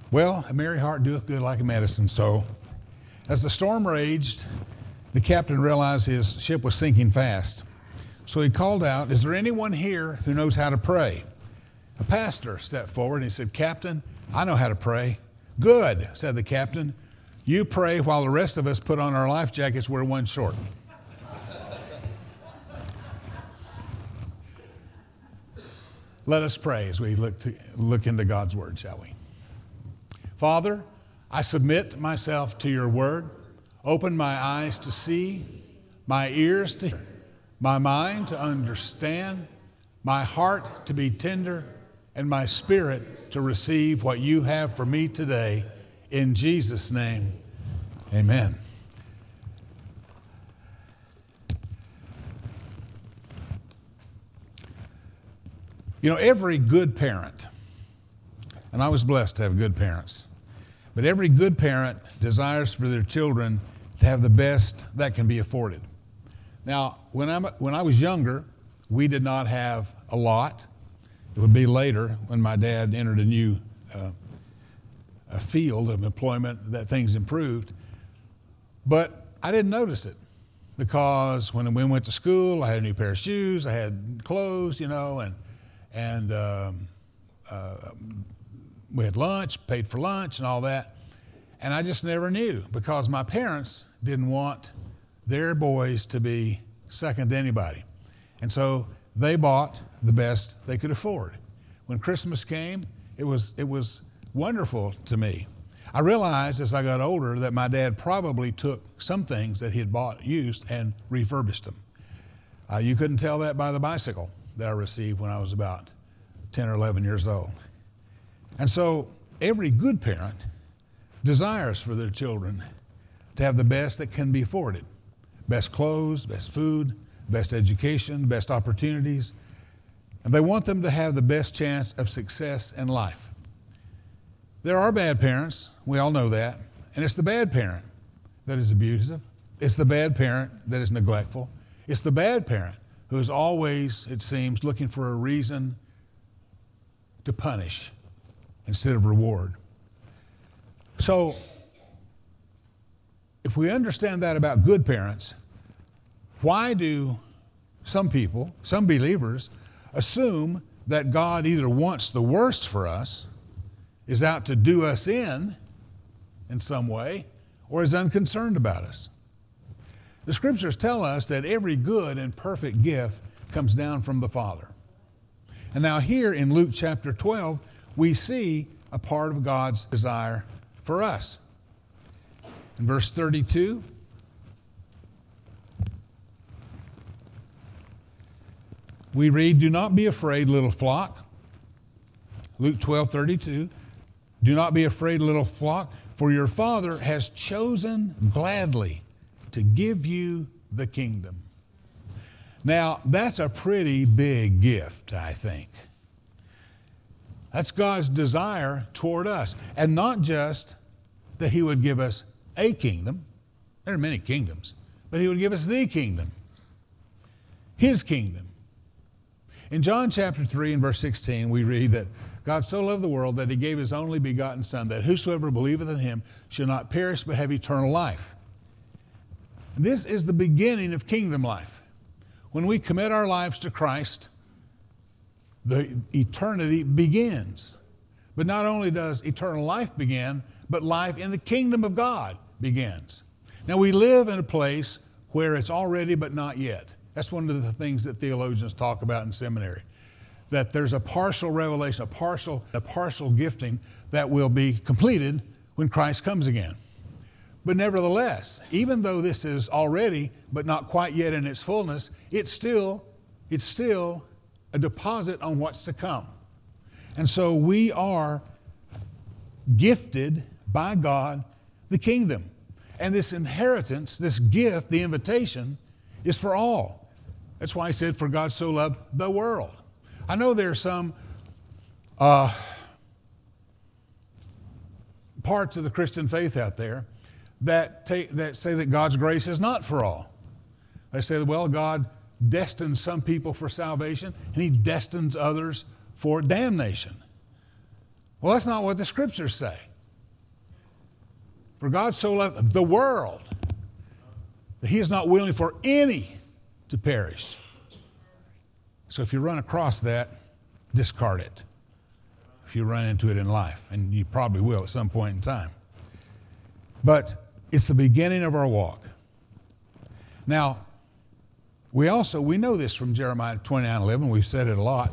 Well, a merry heart doeth good like a medicine. So, as the storm raged, the captain realized his ship was sinking fast. So he called out, "Is there anyone here who knows how to pray?" A pastor stepped forward and he said, "Captain, I know how to pray." "Good," said the captain. "You pray while the rest of us put on our life jackets. We're one short." Let us pray as we look into God's word, shall we? Father, I submit myself to your word. Open my eyes to see, my ears to hear, my mind to understand, my heart to be tender, and my spirit to receive what you have for me today. In Jesus' name, amen. You know, every good parent, and I was blessed to have good parents, but every good parent desires for their children to have the best that can be afforded. Now, when I was younger, we did not have a lot. It would be later when my dad entered a new a field of employment that things improved. But I didn't notice it because when we went to school, I had a new pair of shoes, I had clothes, and we had lunch, paid for lunch and all that. And I just never knew because my parents didn't want their boys to be second to anybody. And so they bought the best they could afford. When Christmas came, it was wonderful to me. I realized as I got older that my dad probably took some things that he had bought used and refurbished them. You couldn't tell that by the bicycle that I received when I was about 10 or 11 years old. And so every good parent desires for their children to have the best that can be afforded. Best clothes, best food, best education, best opportunities. And they want them to have the best chance of success in life. There are bad parents, we all know that, and it's the bad parent that is abusive. It's the bad parent that is neglectful. It's the bad parent who is always, it seems, looking for a reason to punish instead of reward. So, if we understand that about good parents, why do some people, some believers, assume that God either wants the worst for us, is out to do us in some way, or is unconcerned about us? The scriptures tell us that every good and perfect gift comes down from the Father. And now here in Luke chapter 12, we see a part of God's desire for us. In verse 32, we read, "Do not be afraid, little flock." Luke 12:32. "Do not be afraid, little flock, for your Father has chosen gladly to give you the kingdom." Now, that's a pretty big gift, I think. That's God's desire toward us. And not just that He would give us a kingdom. There are many kingdoms. But He would give us the kingdom. His kingdom. In John chapter 3 and verse 16, we read that God so loved the world that He gave His only begotten Son, that whosoever believeth in Him shall not perish but have eternal life. This is the beginning of kingdom life. When we commit our lives to Christ, the eternity begins. But not only does eternal life begin, but life in the kingdom of God begins. Now we live in a place where it's already but not yet. That's one of the things that theologians talk about in seminary. That there's a partial revelation, a partial gifting that will be completed when Christ comes again. But nevertheless, even though this is already but not quite yet in its fullness, it's still a deposit on what's to come. And so we are gifted by God the kingdom. And this inheritance, this gift, the invitation, is for all. That's why He said, "For God so loved the world." I know there are some parts of the Christian faith out there that say that God's grace is not for all. They say, well, God destines some people for salvation and He destines others for damnation. Well, that's not what the scriptures say. For God so loved the world that he is not willing for any to perish. So if you run across that, discard it. If you run into it in life, and you probably will at some point in time. But it's the beginning of our walk. Now, we know this from Jeremiah 29:11. We've said it a lot.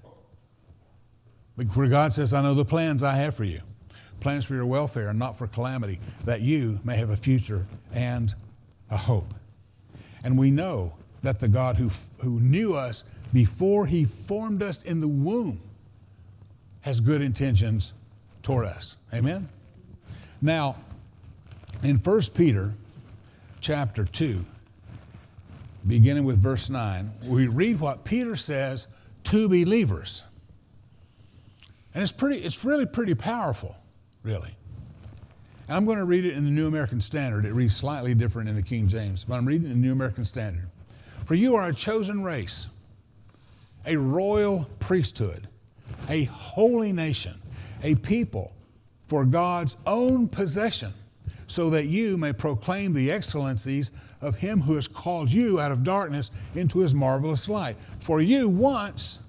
Where God says, I know the plans I have for you. Plans for your welfare and not for calamity, that you may have a future and a hope. And we know that the God who knew us before he formed us in the womb has good intentions toward us. Amen? Now, in 1 Peter chapter 2, beginning with verse 9, we read what Peter says to believers. And it's really pretty powerful, really. And I'm going to read it in the New American Standard. It reads slightly different in the King James, but I'm reading it in the New American Standard. For you are a chosen race, a royal priesthood, a holy nation, a people for God's own possession, so that you may proclaim the excellencies of him who has called you out of darkness into his marvelous light. For you once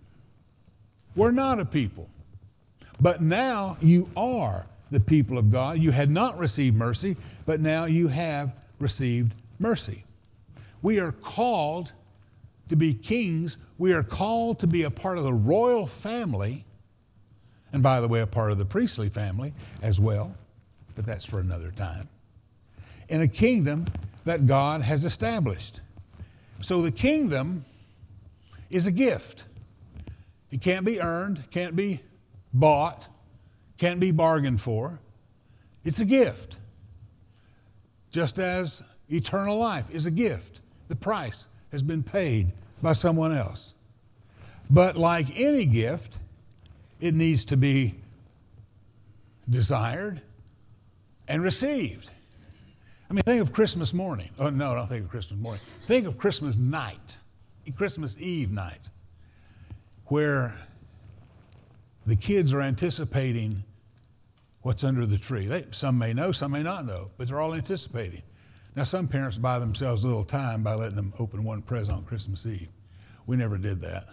were not a people, but now you are the people of God. You had not received mercy, but now you have received mercy. We are called to be kings. We are called to be a part of the royal family, and by the way, a part of the priestly family as well, but that's for another time, in a kingdom that God has established. So the kingdom is a gift. It can't be earned, can't be bought, can't be bargained for. It's a gift. Just as eternal life is a gift. The price has been paid by someone else. But like any gift, it needs to be desired and received. I mean, think of Christmas morning. Oh, no, don't think of Christmas morning. Think of Christmas night, Christmas Eve night, where the kids are anticipating what's under the tree. Some may know, some may not know, but they're all anticipating. Now, some parents buy themselves a little time by letting them open one present on Christmas Eve. We never did that.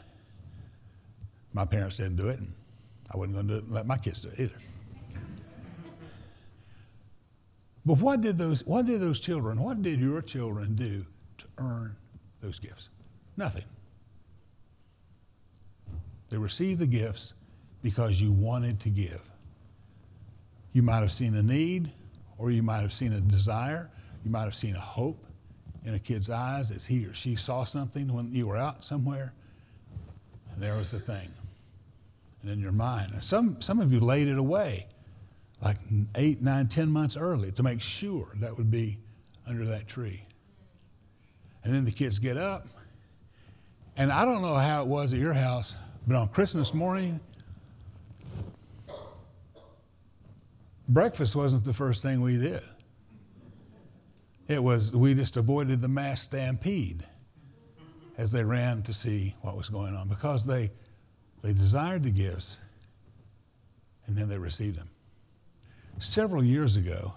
My parents didn't do it, and I wasn't going to let my kids do it either. But what did those children, what did your children do to earn those gifts? Nothing. They received the gifts because you wanted to give. You might have seen a need, or you might have seen a desire. You might have seen a hope in a kid's eyes as he or she saw something when you were out somewhere. And there was the thing. And in your mind, and some of you laid it away like 8, 9, 10 months early to make sure that would be under that tree. And then the kids get up. And I don't know how it was at your house, but on Christmas morning, breakfast wasn't the first thing we did. We just avoided the mass stampede as they ran to see what was going on, because they desired the gifts and then they received them. Several years ago,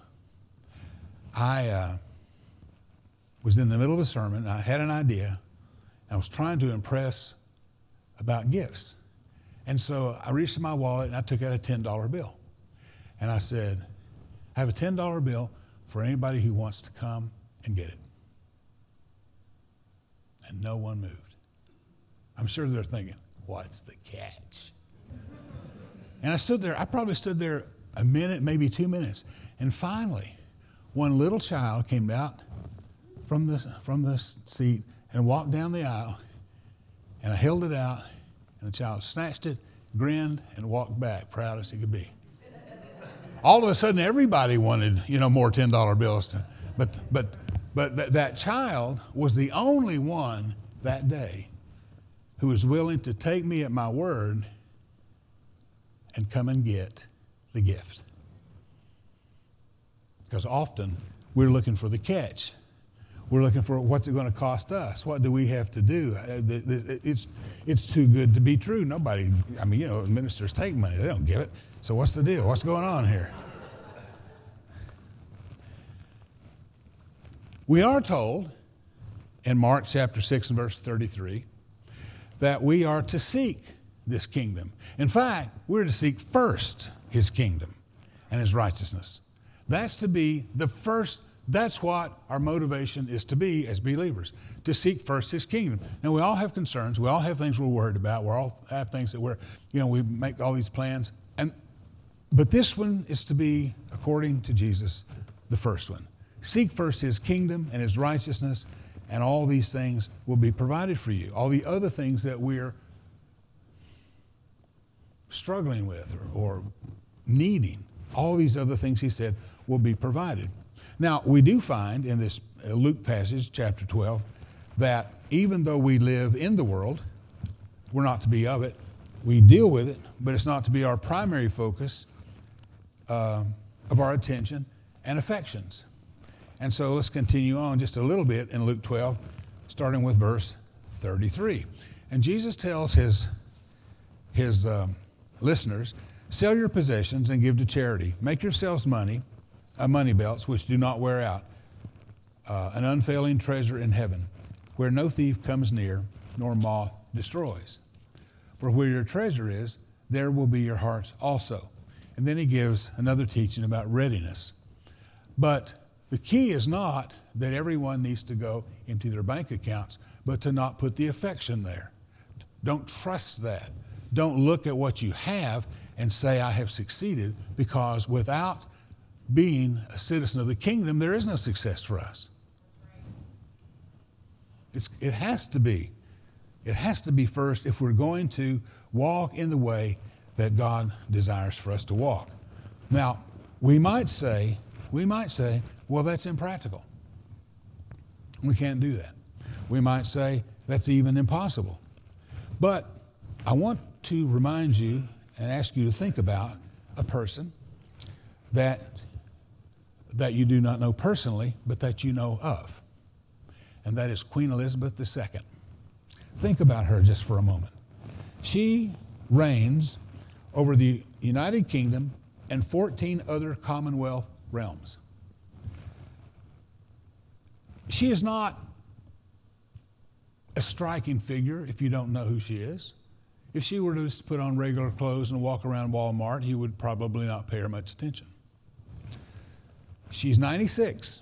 I was in the middle of a sermon. I had an idea. I was trying to impress about gifts. And so I reached in my wallet and I took out a $10 bill. And I said, I have a $10 bill for anybody who wants to come and get it. And no one moved. I'm sure they're thinking, what's the catch? And I stood there. I probably stood there a minute, maybe 2 minutes. And finally, one little child came out from the seat and walked down the aisle. And I held it out, and the child snatched it, grinned, and walked back, proud as he could be. All of a sudden, everybody wanted, more $10 bills. But that child was the only one that day who was willing to take me at my word and come and get the gift. Because often we're looking for the catch. We're looking for what's it going to cost us? What do we have to do? It's too good to be true. Nobody, ministers take money. They don't give it. So what's the deal? What's going on here? We are told in Mark chapter 6 and verse 33 that we are to seek this kingdom. In fact, we're to seek first his kingdom and his righteousness. That's to be the first. That's what our motivation is to be as believers, to seek first his kingdom. Now, we all have concerns. We all have things we're worried about. We all have things that we make all these plans. But this one is to be, according to Jesus, the first one. Seek first his kingdom and his righteousness, and all these things will be provided for you. All the other things that we're struggling with or needing, all these other things, he said, will be provided. Now, we do find in this Luke passage, chapter 12, that even though we live in the world, we're not to be of it. We deal with it, but it's not to be our primary focus of our attention and affections. And so let's continue on just a little bit in Luke 12, starting with verse 33. And Jesus tells his listeners, sell your possessions and give to charity. Make yourselves money belts which do not wear out, an unfailing treasure in heaven, where no thief comes near, nor moth destroys. For where your treasure is, there will be your hearts also. And then he gives another teaching about readiness. But the key is not that everyone needs to go into their bank accounts, but to not put the affection there. Don't trust that. Don't look at what you have and say, I have succeeded, because without being a citizen of the kingdom, there is no success for us. It has to be. It has to be first if we're going to walk in the way that God desires for us to walk. Now, we might say, well, that's impractical. We can't do that. We might say that's even impossible. But I want to remind you and ask you to think about a person that you do not know personally, but that you know of. And that is Queen Elizabeth II. Think about her just for a moment. She reigns over the United Kingdom and 14 other Commonwealth realms. She is not a striking figure if you don't know who she is. If she were to just put on regular clothes and walk around Walmart, you would probably not pay her much attention. She's 96.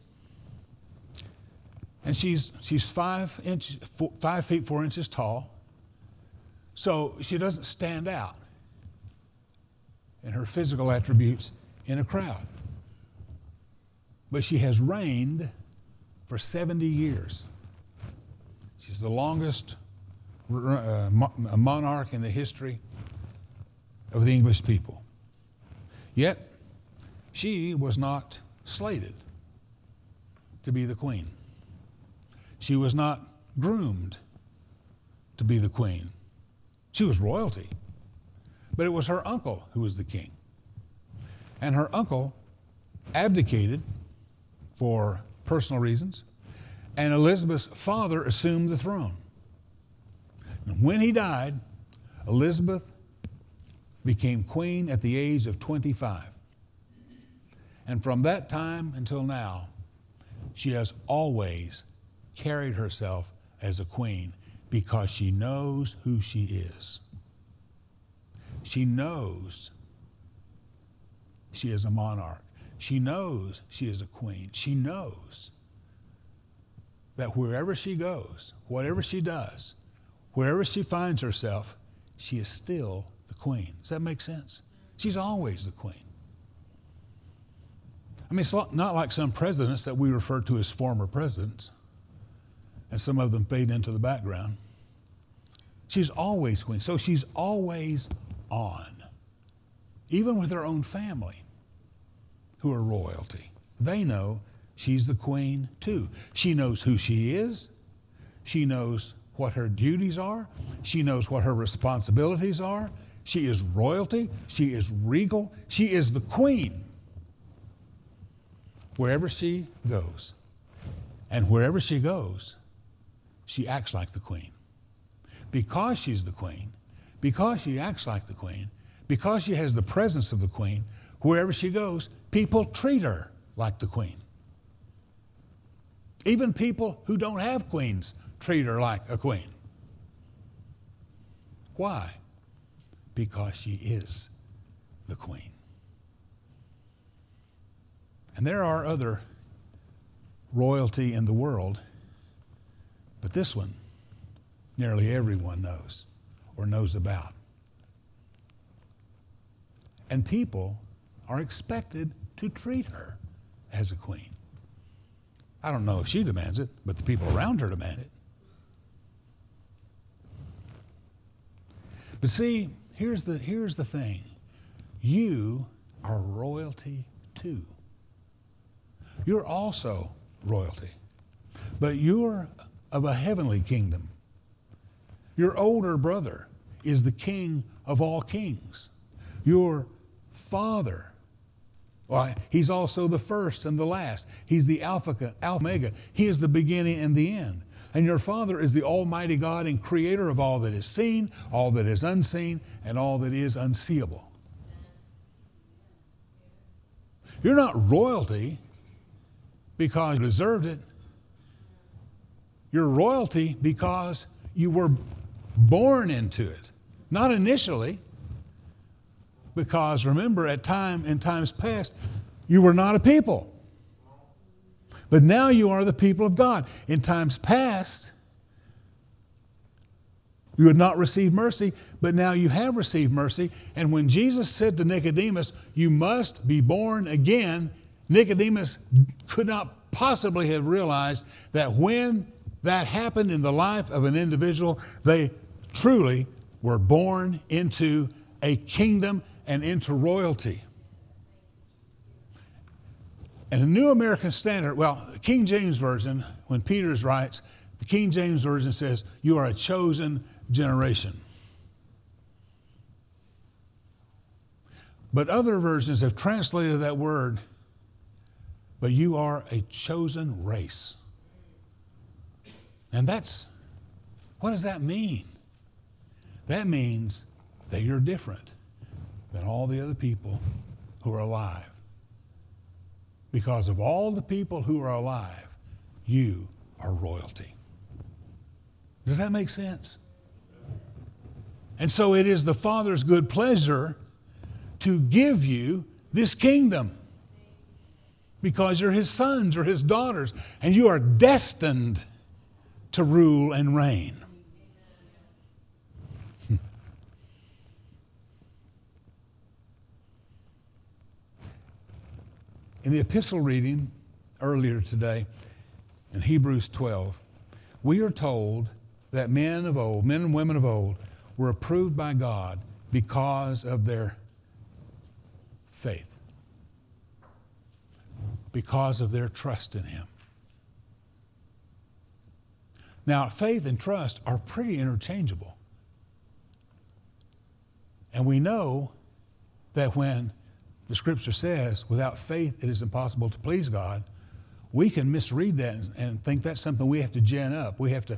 And she's 5 feet 4 inches tall. So she doesn't stand out in her physical attributes in a crowd. But she has reigned for 70 years. She's the longest monarch in the history of the English people. Yet, she was not slated to be the queen. She was not groomed to be the queen. She was royalty, but it was her uncle who was the king. And her uncle abdicated for personal reasons, and Elizabeth's father assumed the throne. And when he died, Elizabeth became queen at the age of 25. And from that time until now, she has always carried herself as a queen because she knows who she is. She knows she is a monarch. She knows she is a queen. She knows that wherever she goes, whatever she does, wherever she finds herself, she is still the queen. Does that make sense? She's always the queen. I mean, it's not like some presidents that we refer to as former presidents, and some of them fade into the background. She's always queen. So she's always on, even with her own family, who are royalty. They know she's the queen too. She knows who she is. She knows what her duties are. She knows what her responsibilities are. She is royalty. She is regal. She is the queen wherever she goes. And wherever she goes, she acts like the queen. Because she's the queen, because she acts like the queen, because she has the presence of the queen, wherever she goes, people treat her like the queen. Even people who don't have queens treat her like a queen. Why? Because she is the queen. And there are other royalty in the world, but this one, nearly everyone knows or knows about. And people are expected to treat her as a queen. I don't know if she demands it, but the people around her demand it. But see, here's the thing. You are royalty too. You're also royalty, but you're of a heavenly kingdom. Your older brother is the king of all kings. Your father, well, he's also the first and the last. He's the Alpha Omega. He is the beginning and the end. And your Father is the Almighty God and creator of all that is seen, all that is unseen, and all that is unseeable. You're not royalty because you deserved it. You're royalty because you were born into it. Not initially, because remember, in times past, you were not a people. But now you are the people of God. In times past, you had not received mercy, but now you have received mercy. And when Jesus said to Nicodemus, you must be born again, Nicodemus could not possibly have realized that when that happened in the life of an individual, they truly were born into a kingdom and into royalty. And the New American Standard, well, the King James Version, when Peter writes, the King James Version says, you are a chosen generation. But other versions have translated that word, but you are a chosen race. And what does that mean? That means that you're different than all the other people who are alive. Because of all the people who are alive, you are royalty. Does that make sense? And so it is the Father's good pleasure to give you this kingdom because you're His sons or His daughters, and you are destined to rule and reign. In the epistle reading earlier today, in Hebrews 12, we are told that men and women of old, were approved by God because of their faith, because of their trust in Him. Now, faith and trust are pretty interchangeable. And we know that when the Scripture says, without faith it is impossible to please God, we can misread that and think that's something we have to gin up. We have to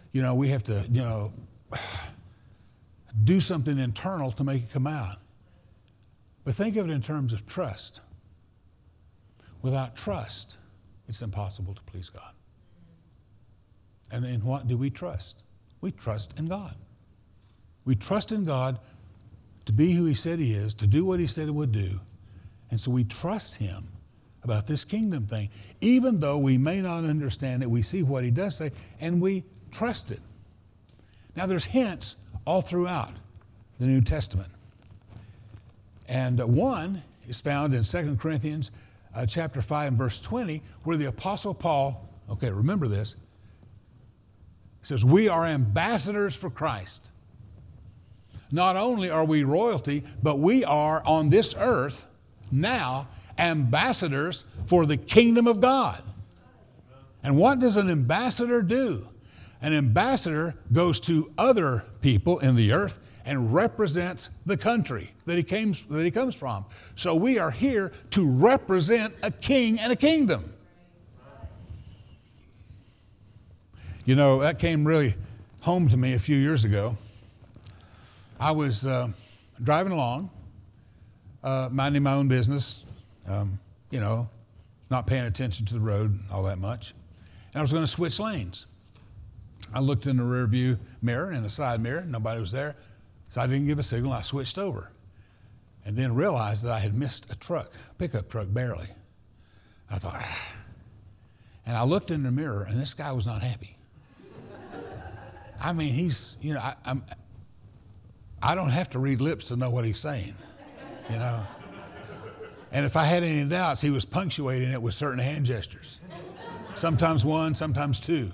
do something internal to make it come out. But think of it in terms of trust. Without trust, it's impossible to please God. And in what do we trust? We trust in God. We trust in God to be who He said He is, to do what He said He would do. And so we trust Him about this kingdom thing. Even though we may not understand it, we see what He does say, and we trust it. Now there's hints all throughout the New Testament. And one is found in 2 Corinthians chapter 5 and verse 20, where the Apostle Paul, okay, remember this, says, we are ambassadors for Christ. Not only are we royalty, but we are on this earth now ambassadors for the kingdom of God. And what does an ambassador do? An ambassador goes to other people in the earth and represents the country that he comes from. So we are here to represent a king and a kingdom. You know, that came really home to me a few years ago. I was driving along, minding my own business, not paying attention to the road all that much. and I was going to switch lanes. I looked in the rear view mirror and the side mirror. Nobody was there. So I didn't give a signal. I switched over and then realized that I had missed a pickup truck barely. I thought, And I looked in the mirror, and this guy was not happy. I mean, he's, I don't have to read lips to know what he's saying, And if I had any doubts, he was punctuating it with certain hand gestures. Sometimes one, sometimes two.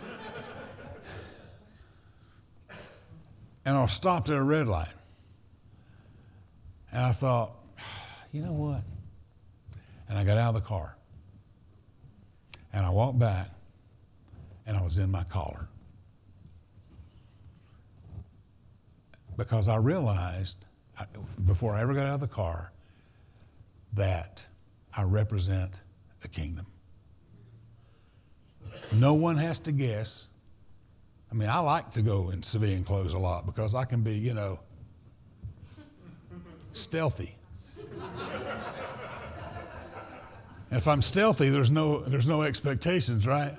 And I stopped at a red light. And I thought, you know what? And I got out of the car. And I walked back, and I was in my collar. Because I realized, before I ever got out of the car, that I represent a kingdom. No one has to guess. I mean, I like to go in civilian clothes a lot because I can be, stealthy. And if I'm stealthy, there's no expectations, right?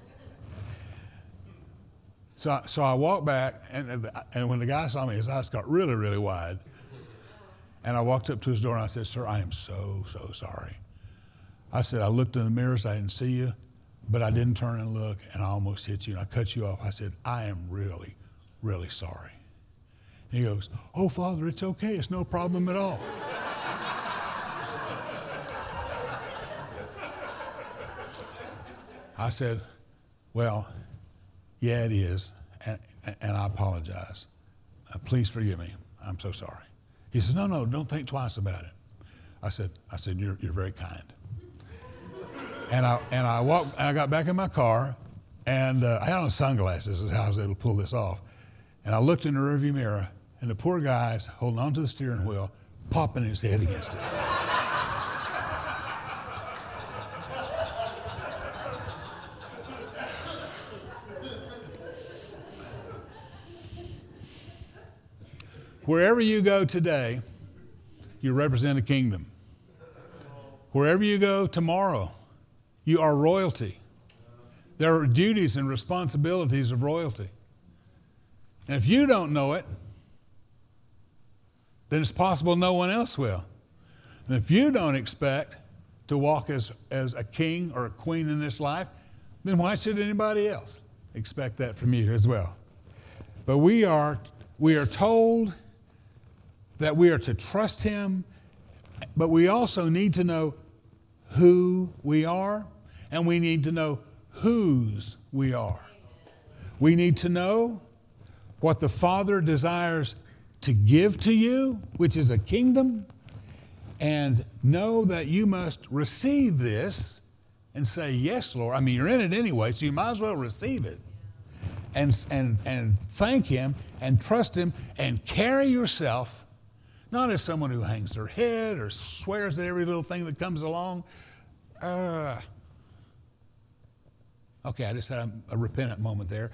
So I walked back, and when the guy saw me, his eyes got really, really wide. And I walked up to his door and I said, "Sir, I am so, so sorry." I said, "I looked in the mirrors, I didn't see you, but I didn't turn and look, and I almost hit you, and I cut you off." I said, "I am really, really sorry." And he goes, "Oh, Father, it's okay. It's no problem at all." I said, "Well, yeah, it is, and I apologize. Please forgive me. I'm so sorry." He says, No, don't think twice about it. I said, you're very kind. And I got back in my car, and I had on sunglasses is how I was able to pull this off. And I looked in the rearview mirror, and the poor guy's holding onto the steering wheel, popping his head against it. Wherever you go today, you represent a kingdom. Wherever you go tomorrow, you are royalty. There are duties and responsibilities of royalty. And if you don't know it, then it's possible no one else will. And if you don't expect to walk as a king or a queen in this life, then why should anybody else expect that from you as well? But we are told that we are to trust Him, but we also need to know who we are, and we need to know whose we are. We need to know what the Father desires to give to you, which is a kingdom, and know that you must receive this and say, "Yes, Lord." I mean, you're in it anyway, so you might as well receive it. And thank Him and trust Him and carry yourself not as someone who hangs their head or swears at every little thing that comes along. Okay, I just had a repentant moment there.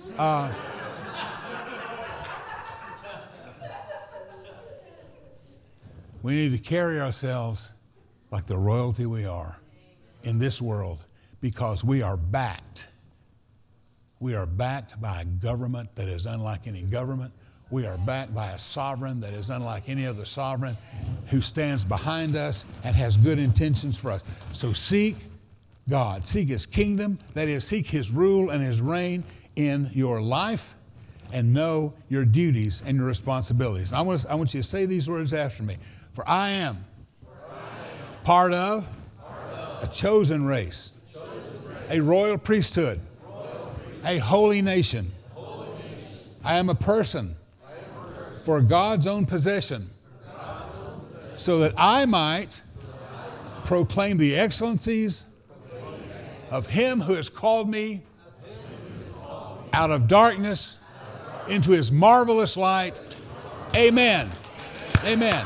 We need to carry ourselves like the royalty we are in this world, because we are backed. We are backed by a government that is unlike any government. We are backed by a sovereign that is unlike any other sovereign, who stands behind us and has good intentions for us. So seek God. Seek His kingdom. That is, seek His rule and His reign in your life, and know your duties and your responsibilities. I want you to say these words after me. For I am part of a chosen race, a royal priesthood, a holy nation. I am a person for God's own possession, so that I might proclaim the excellencies of Him who has called me out of darkness into His marvelous light. Amen. Amen.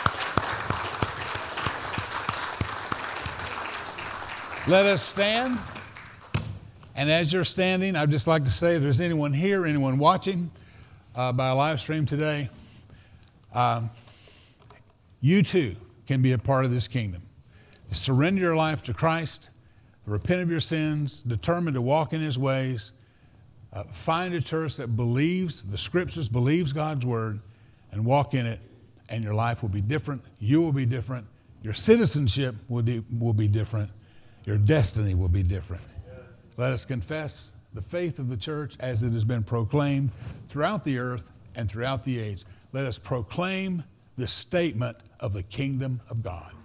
Let us stand. And as you're standing, I'd just like to say, if there's anyone here, anyone watching by a live stream today, you too can be a part of this kingdom. Surrender your life to Christ. repent of your sins, determined to walk in his ways, find a church that believes the scriptures, believes God's word, and walk in it, and your life will be different. You will be different. Your citizenship will be different. Your destiny will be different. Yes. Let us confess the faith of the church as it has been proclaimed throughout the earth and throughout the age. Let us proclaim the statement of the kingdom of God.